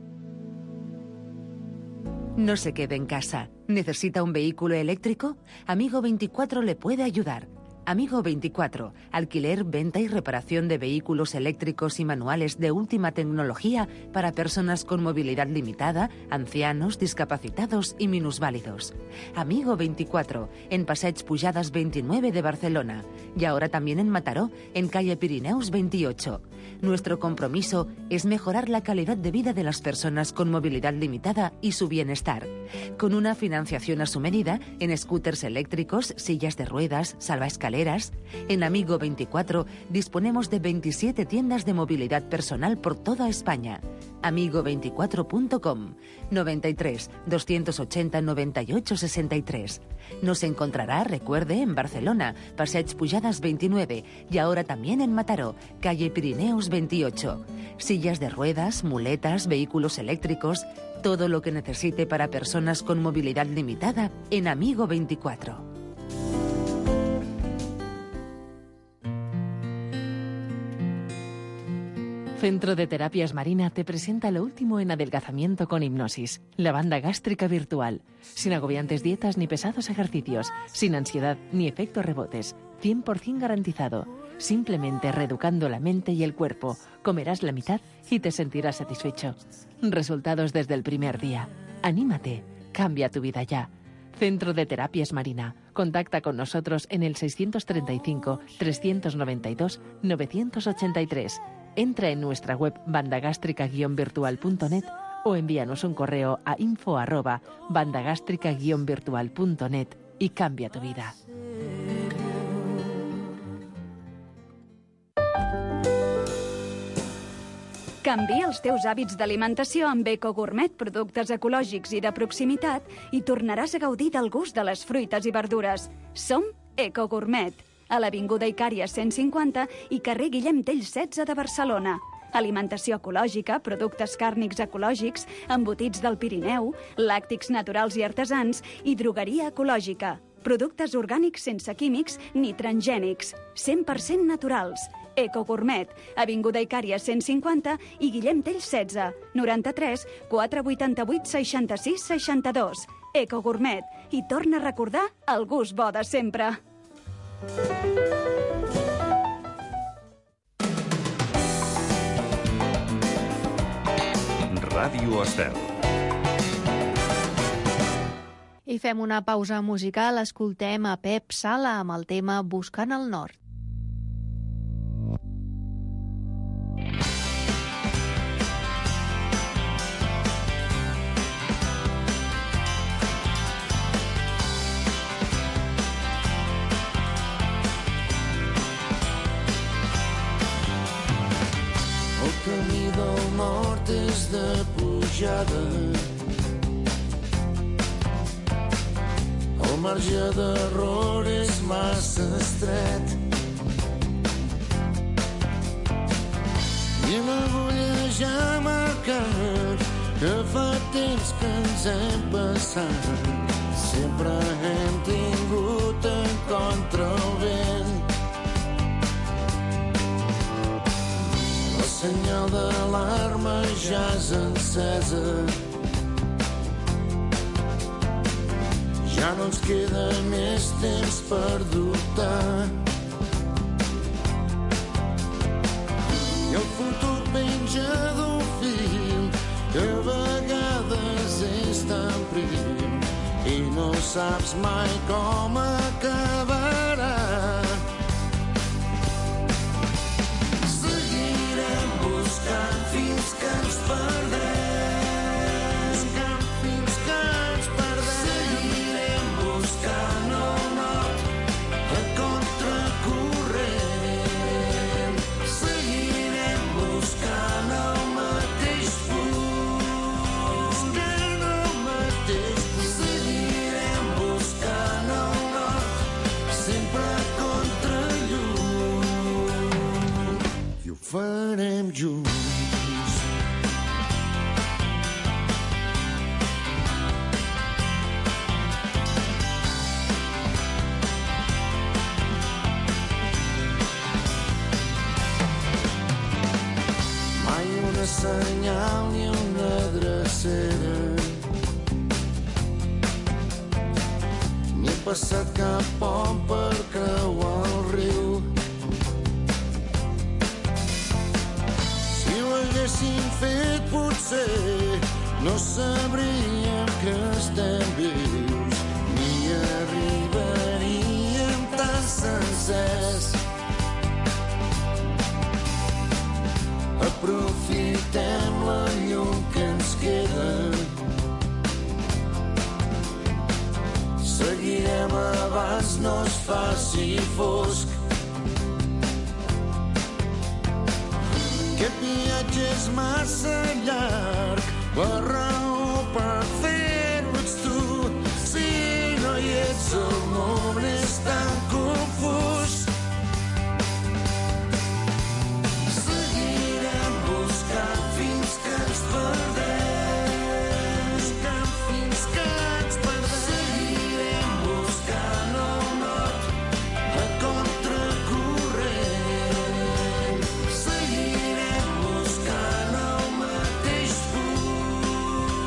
No se quede en casa. ¿Necesita un vehículo eléctrico? Amigo veinticuatro le puede ayudar. Amigo veinticuatro, alquiler, venta y reparación de vehículos eléctricos y manuales de última tecnología para personas con movilidad limitada, ancianos, discapacitados y minusválidos. Amigo veinticuatro, en Passeig Pujades veintinueve de Barcelona y ahora también en Mataró, en calle Pirineus veintiocho. Nuestro compromiso es mejorar la calidad de vida de las personas con movilidad limitada y su bienestar, con una financiación a su medida en scooters eléctricos, sillas de ruedas, salvaescaleras. En Amigo veinticuatro disponemos de veintisiete tiendas de movilidad personal por toda España. amigo veinticuatro punto com, noventa y tres, doscientos ochenta, noventa y ocho, sesenta y tres. Nos encontrará, recuerde, en Barcelona, Passeig Pujades veintinueve y ahora también en Mataró, calle Pirineus veintiocho. Sillas de ruedas, muletas, vehículos eléctricos, todo lo que necesite para personas con movilidad limitada en Amigo veinticuatro.
Centro de Terapias Marina te presenta lo último en adelgazamiento con hipnosis, la banda gástrica virtual, sin agobiantes dietas ni pesados ejercicios, sin ansiedad ni efectos rebotes, cien por ciento garantizado. Simplemente reeducando la mente y el cuerpo, comerás la mitad y te sentirás satisfecho. Resultados desde el primer día. Anímate, cambia tu vida ya. Centro de Terapias Marina. Contacta con nosotros en el seiscientos treinta y cinco, trescientos noventa y dos, novecientos ochenta y tres. Entra en nuestra web bandagástrica guion virtual punto net o envíanos un correo a info arroba bandagástrica guion virtual punto net y cambia tu vida.
Canvia els teus hàbits d'alimentació amb Eco Gourmet, productes ecològics i de proximitat, i tornaràs a gaudir del gust de les fruites i verdures. Som Eco Gourmet, a l'Avinguda Icària cent cinquanta i carrer Guillem Tell setze de Barcelona. Alimentació ecològica, productes càrnics ecològics, embotits del Pirineu, làctics naturals i artesans i drogueria ecològica. Productes orgànics sense químics ni transgènics, cent per cent naturals. Eco Gourmet, Avinguda Icària cent cinquanta i Guillem Tell setze, noranta-tres quatre vuitanta-vuit seixanta-sis seixanta-dos. Eco Gourmet, i torna a recordar el gust bo de sempre.
Ràdio Estel.
I fem una pausa musical, escoltem a Pep Sala amb el tema Buscant el Nord.
El camí del nord és de pujada. El marge d'error és massa estret. I l'agulla ja ha marcat que fa temps que ens hem passat. Sempre hem tingut en contra el vent. El senyal d'alarma ja és encesa. Ja no ens queda més temps per dubtar. I el futur penja d'un fil que a vegades és tan prim i no saps mai com acabarà. Seguirem buscant fins que ens perdem. Farem junts. Mai una senyal ni una drecera, ni he passat cap pont per creuar el riu. Haguéssim fet potser no sabríem que estem vius ni arribaríem tan sencers. Aprofitem la llum que ens queda. Seguirem abans no es faci fosc. Aquest viatge és massa llarg, la raó per fer-ho ets tu. Si no hi ets, el món és tan confús. Seguirem buscant fins que ens perdem. Buscant fins que ens perdem. Seguirem buscant el nord a contracorrent. Seguirem buscant el mateix punt.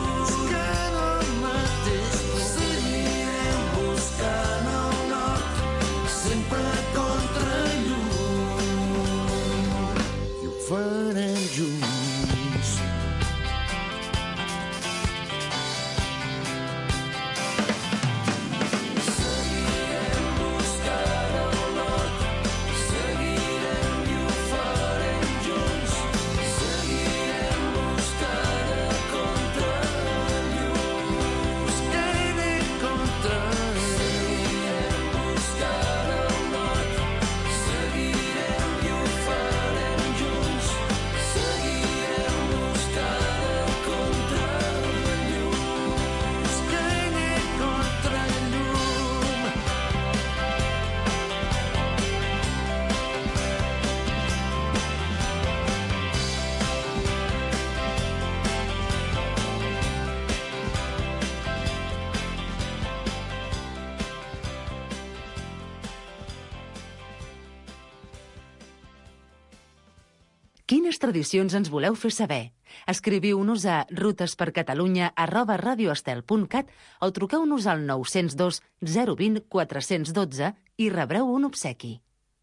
Quines tradicions ens voleu fer saber? Escriviu-nos a rutespercatalunya arroba radioestel punt cat o truqueu-nos al nou zero dos zero dos zero quatre un dos i rebreu un obsequi.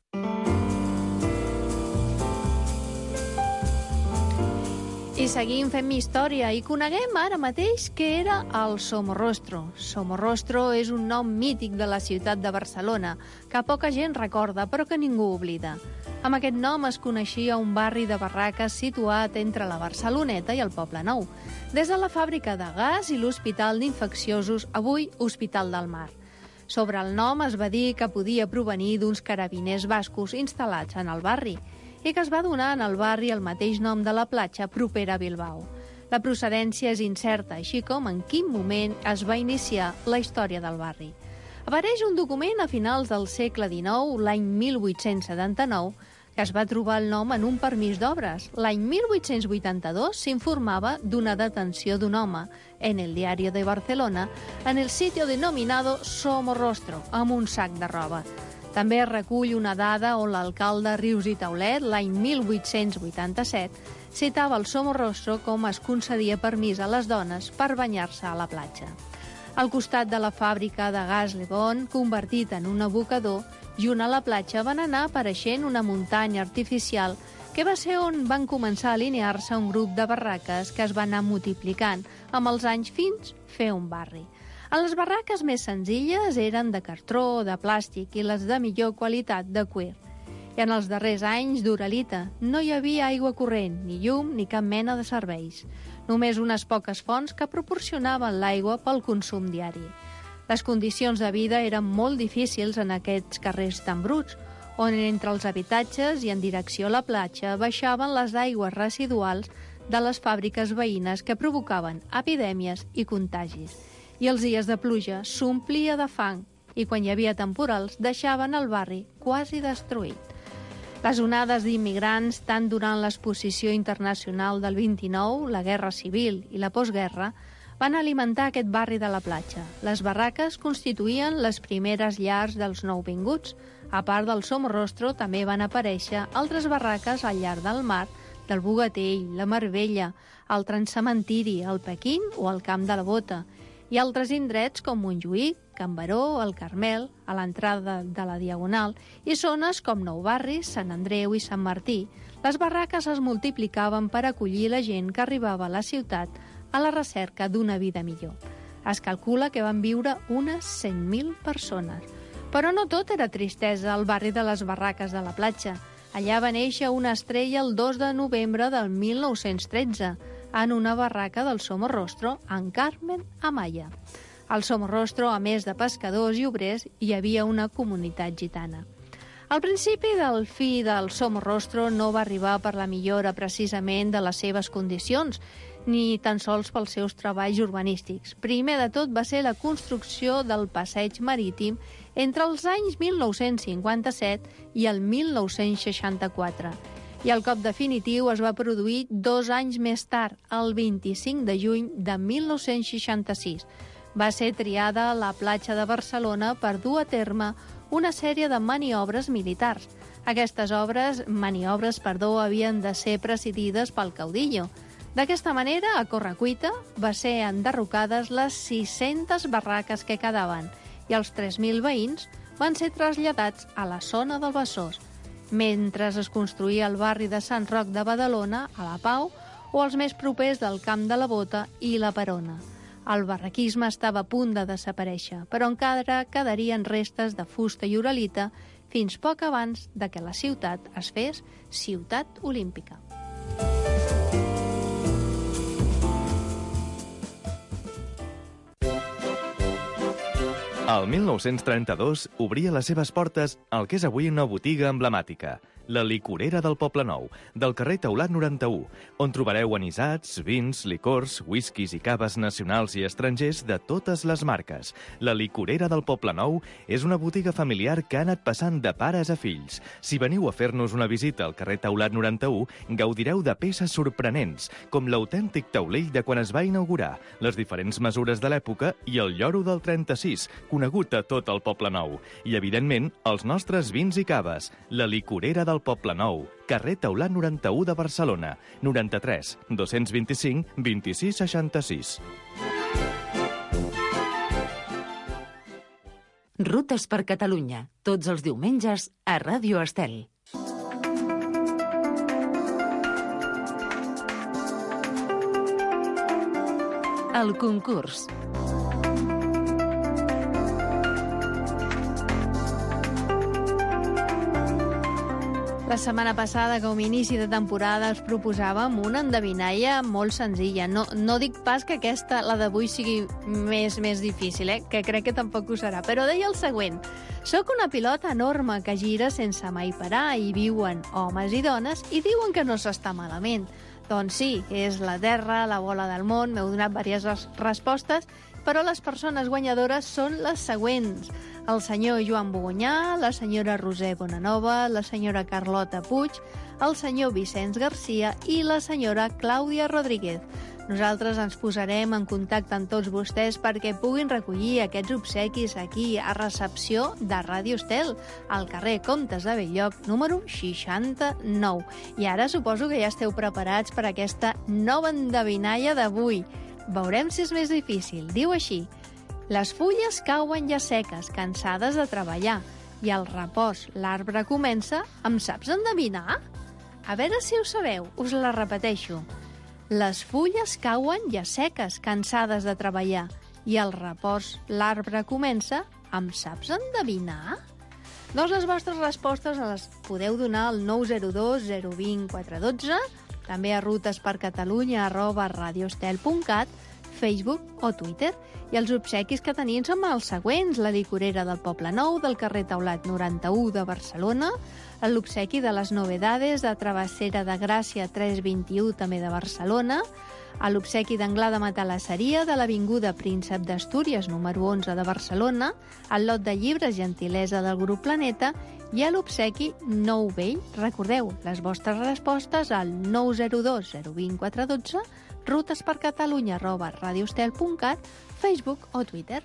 I seguim fent història i coneguem ara mateix què era el Somorrostro. Somorrostro és un nom mític de la ciutat de Barcelona, que poca gent recorda però que ningú oblida. Amb aquest nom es coneixia un barri de barraques situat entre la Barceloneta i el Poble Nou, des de la fàbrica de gas i l'Hospital d'Infecciosos, avui Hospital del Mar. Sobre el nom es va dir que podia provenir d'uns carabiners bascos instal·lats en el barri, i que es va donar en el barri el mateix nom de la platja propera a Bilbao. La procedència és incerta, així com en quin moment es va iniciar la història del barri. Apareix un document a finals del segle dinou, l'any mil vuit-cents setanta-nou, que es va trobar el nom en un permís d'obres. L'any mil vuit-cents vuitanta-dos s'informava d'una detenció d'un home en el Diario de Barcelona en el sitio denominado Somorrostro, amb un sac de roba. També es recull una dada on l'alcalde Rius i Taulet, l'any mil vuit-cents vuitanta-set, citava el Somorrostro com es concedia permís a les dones per banyar-se a la platja. Al costat de la fàbrica de gas Le Bon, convertit en un abocador, junt a la platja van anar apareixent una muntanya artificial que va ser on van començar a alinear-se un grup de barraques que es van anar multiplicant amb els anys fins fer un barri. Les barraques més senzilles eren de cartró, de plàstic i les de millor qualitat de cuir. I en els darrers anys d'Uralita no hi havia aigua corrent, ni llum ni cap mena de serveis. Només unes poques fonts que proporcionaven l'aigua pel consum diari. Les condicions de vida eren molt difícils en aquests carrers tan bruts, on entre els habitatges i en direcció a la platja baixaven les aigües residuals de les fàbriques veïnes que provocaven epidèmies i contagis. I els dies de pluja s'omplia de fang i quan hi havia temporals deixaven el barri quasi destruït. Les onades d'immigrants, tant durant l'exposició internacional del vint-i-nou, la Guerra Civil i la postguerra, van alimentar aquest barri de la platja. Les barraques constituïen les primeres llars dels nouvinguts. A part del Somorrostro, també van aparèixer altres barraques al llarg del mar, del Bogatell, la Marbella, el Transcementiri, el Pequín o el Camp de la Bota, i altres indrets com Montjuïc, Can Baró, el Carmel, a l'entrada de la Diagonal, i zones com Nou Barris, Sant Andreu i Sant Martí. Les barraques es multiplicaven per acollir la gent que arribava a la ciutat a la recerca d'una vida millor. Es calcula que van viure unes cent mil persones. Però no tot era tristesa al barri de les barraques de la platja. Allà va néixer una estrella el dos de novembre del mil nou-cents tretze, en una barraca del Somorrostro, en Carmen Amaya. Al Somorrostro, a més de pescadors i obrers, hi havia una comunitat gitana. Al principi del fi del Somorrostro no va arribar per la millora precisament de les seves condicions, ni tan sols pels seus treballs urbanístics. Primer de tot va ser la construcció del passeig marítim entre els anys mil nou-cents cinquanta-set i el mil nou-cents seixanta-quatre. I el cop definitiu es va produir dos anys més tard, el vint-i-cinc de juny de mil nou-cents seixanta-sis. Va ser triada a la platja de Barcelona per dur a terme una sèrie de maniobres militars. Aquestes obres, maniobres, perdó, havien de ser presidides pel caudillo. D'aquesta manera, a correcuita, va ser enderrocades les sis-centes barraques que quedaven i els tres mil veïns van ser traslladats a la zona del Besòs, mentre es construïa el barri de Sant Roc de Badalona, a la Pau, o els més propers del Camp de la Bota i la Perona. El barraquisme estava a punt de desaparèixer, però encara quedarien restes de fusta i uralita fins poc abans de que la ciutat es fes ciutat olímpica.
El mil nou-cents trenta-dos obria les seves portes al que és avui una botiga emblemàtica, la licorera del Poble Nou, del carrer Taulat noranta-u, on trobareu anisats, vins, licors, whiskies i caves nacionals i estrangers de totes les marques. La licorera del Poble Nou és una botiga familiar que ha anat passant de pares a fills. Si veniu a fer-nos una visita al carrer Taulat noranta-u, gaudireu de peces sorprenents, com l'autèntic taulell de quan es va inaugurar, les diferents mesures de l'època i el lloro del trenta-sis, conegut a tot el Poble Nou. I, evidentment, els nostres vins i caves, la licorera del del Poblenou, carrer Taulat noranta-u de Barcelona, noranta-tres dos-cents vint-i-cinc vint-i-sis seixanta-sis.
Rutes per Catalunya, tots els diumenges a Ràdio Estel. El concurs.
La setmana passada, com a inici de temporada, us proposàvem una endevinalla molt senzilla. No, no dic pas que aquesta, la d'avui, sigui més, més difícil, eh? Que crec que tampoc ho serà. Però deia el següent. Soc una pilota enorme que gira sense mai parar. Hi viuen homes i dones i diuen que no s'està malament. Doncs sí, és la Terra, la bola del món. M'heu donat diverses respostes, però les persones guanyadores són les següents. El senyor Joan Bogonyà, la senyora Roser Bonanova, la senyora Carlota Puig, el senyor Vicenç Garcia i la senyora Clàudia Rodríguez. Nosaltres ens posarem en contacte amb tots vostès perquè puguin recollir aquests obsequis aquí a recepció de Ràdio Estel, al carrer Comtes de Bell-lloc, número seixanta-nou. I ara suposo que ja esteu preparats per aquesta nova endevinalla d'avui. Veurem si és més difícil. Diu així: les fulles cauen ja seques, cansades de treballar, i al repòs l'arbre comença. Em saps endevinar? A veure si ho sabeu, us la repeteixo. Les fulles cauen ja seques, cansades de treballar, i al repòs l'arbre comença. Em saps endevinar? Doncs les vostres respostes les podeu donar al nou zero dos zero dos zero quatre un dos, també a rutespercatalunya arroba radioestel punt cat, Facebook o Twitter. I els obsequis que tenim són els següents: la licorera del Poblenou, del carrer Taulat noranta-u de Barcelona, l'obsequi de les novedades de Travessera de Gràcia tres vint-i-u també de Barcelona, l'obsequi d'Anglada Matalasseria de l'Avinguda Príncep d'Astúries número onze de Barcelona, el lot de llibres Gentilesa del Grup Planeta i l'obsequi Nou Vell. Recordeu les vostres respostes al nou zero dos zero dos zero quatre un dos, rutespercatalunya arroba radioestel punt cat, Facebook o Twitter.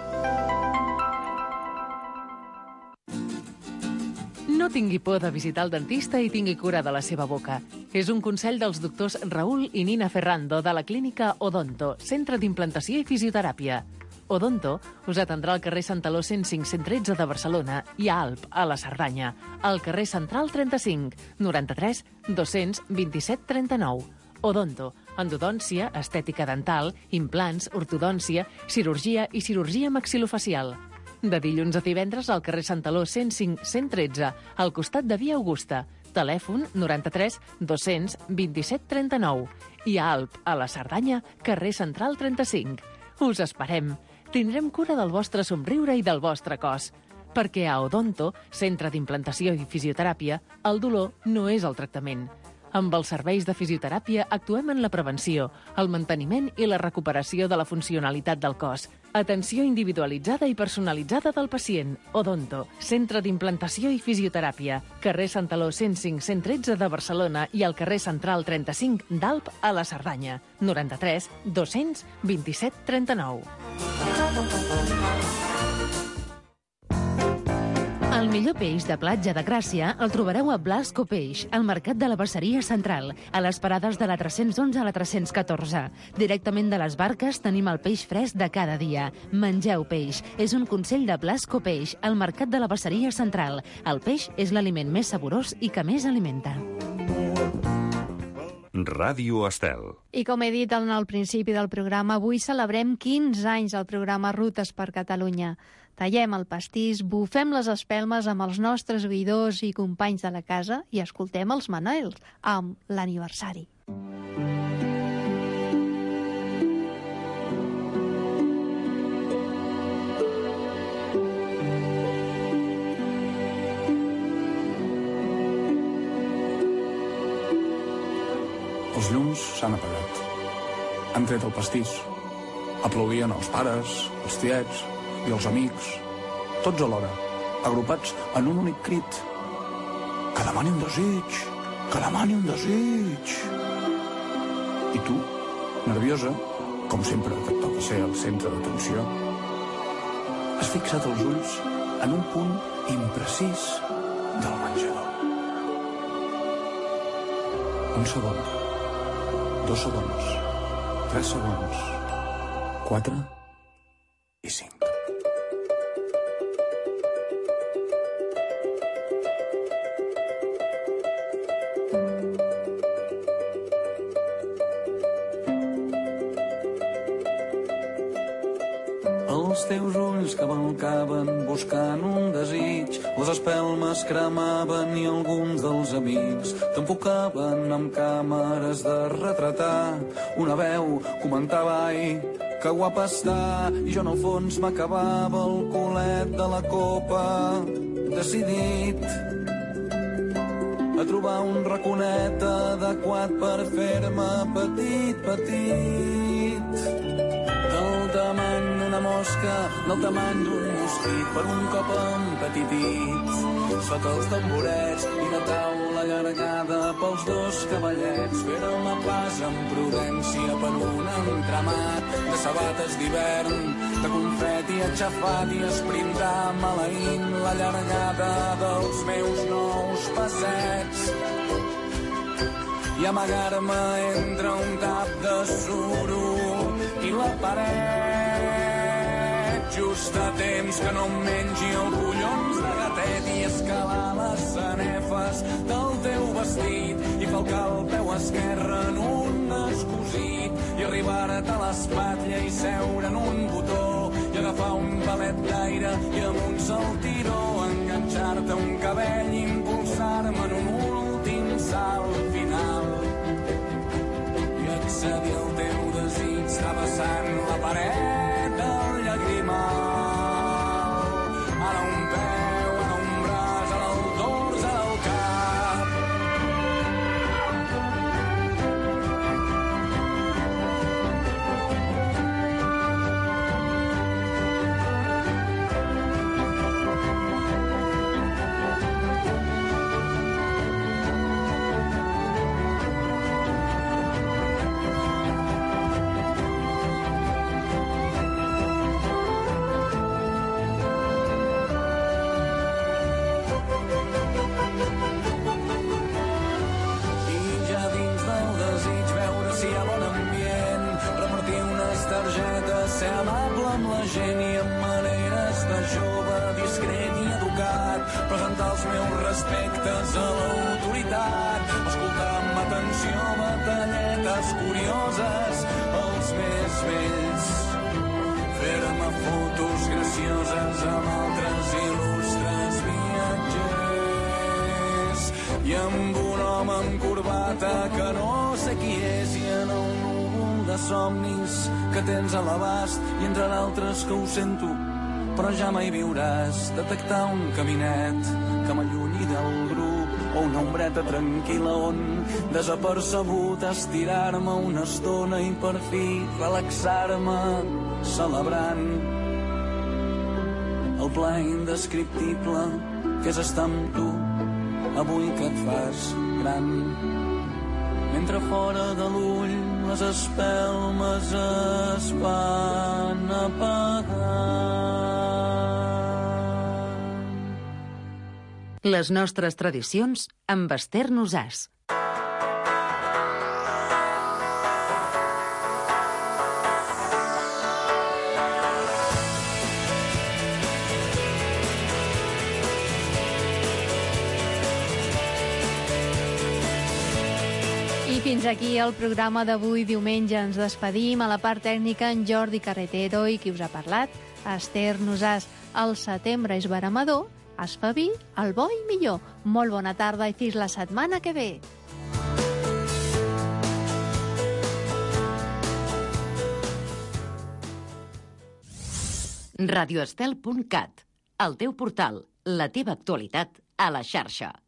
No tingui por de visitar el dentista i tingui cura de la seva boca. És un consell dels doctors Raül i Nina Ferrando de la clínica Odonto, centre d'implantació i fisioteràpia. Odonto us atendrà al carrer Santaló cent cinc cent tretze de Barcelona i a Alp, a la Cerdanya, al carrer Central trenta-cinc, noranta-tres dos-cents vint-i-set trenta-nou. Odonto, endodòncia, estètica dental, implants, ortodòncia, cirurgia i cirurgia maxilofacial. De dilluns a divendres al carrer Santaló cent cinc cent tretze, al costat de Via Augusta. Telèfon noranta-tres dos-cents vint-i-set trenta-nou. I a Alp, a la Cerdanya, carrer Central trenta-cinc. Us esperem. Tindrem cura del vostre somriure i del vostre cos. Perquè a Odonto, centre d'implantació i fisioteràpia, el dolor no és el tractament. Amb els serveis de fisioteràpia actuem en la prevenció, el manteniment i la recuperació de la funcionalitat del cos. Atenció individualitzada i personalitzada del pacient. Odonto, centre d'implantació i fisioteràpia. Carrer Santaló cent cinc cent tretze de Barcelona i al carrer Central trenta-cinc d'Alp a la Cerdanya. noranta-tres dos-cents vint-i-set trenta-nou.
El millor peix de platja de Gràcia el trobareu a Blasco Peix, al Mercat de la Passeria Central, a les parades de la tres-cents onze a la tres-cents catorze. Directament de les barques tenim el peix fresc de cada dia. Mengeu peix. És un consell de Blasco Peix, al Mercat de la Passeria Central. El peix és l'aliment més saborós i que més alimenta.
Ràdio Estel.
I com he dit en el principi del programa, avui celebrem quinze anys al programa Rutes per Catalunya. Tallem el pastís, bufem les espelmes amb els nostres oïdors i companys de la casa i escoltem els Manels amb l'aniversari.
Els llums s'han apagat. Han tret el pastís. Aplaudien els pares, els tiets i els amics, tots alhora, agrupats en un únic crit. Que demani un desig, que demani un desig. I tu, nerviosa, com sempre que et toca ser el centre d'atenció, has fixat els ulls en un punt imprecís del menjador. Un segon. Dos segons. Tres segons. Quatre. I cinc.
Els teus ulls cavalcaven buscant un desig, les espelmes cremaven i alguns dels amics t'enfocaven amb càmeres de retratar. Una veu comentava, ai, que guapa està, i jo en el fons m'acabava el culet de la copa, decidit a trobar un raconet adequat per fer-me petit, petit. Del tamany d'una mosca, del tamany d'un mosquit, per un cop empetitit, sota els tamborets i la taula allargada pels dos cavallets, feren la pas amb prudència per un entramat de sabates d'hivern, de confeti aixafat i esprintar maleint la llargada dels meus nous passets i amagar-me entre un tap de suro i la paret, just a temps que no em mengi el collons de gatet i escalar les sanefes del teu vestit i falcar el peu esquerre en un descosit i arribar-te a l'espatlla i seure en un botó i agafar un palet d'aire i amb un saltiró enganxar-te un cabell i impulsar-me en un últim salt final i accedir al teu desig travessant la paret del llagrimal. Ara un peu, ara un braç, ara el dors, ara el cap. Ser amable amb la gent i amb maneres de jove, discret i educat, presentar els meus respectes a l'autoritat, escoltar amb atenció batalletes curioses, els més vells, fer-me fotos gracioses amb altres il·lustres viatgers i amb un home amb corbata que no sé qui és i en el núvol de somnis que tens a l'abast i entre d'altres que ho sento però ja mai viuràs detectar un caminet que m'allunyi del grup o una ombreta tranquil·la on desapercebut estirar-me una estona i per fi relaxar-me celebrant el plaer indescriptible que és estar amb tu avui que et fas gran. Mentre fora de l'ull les espelmes es van apagant.
Les nostres tradicions amb Esther Nosàs.
Fins aquí el programa d'avui diumenge. Ens despedim. A la part tècnica en Jordi Carretero i qui us ha parlat, Esther Nosàs. El setembre és veremador, es fa vi, el bo i millor. Molt bona tarda i fins la setmana que ve.
radioestel punt cat, el teu portal, la teva actualitat a la xarxa.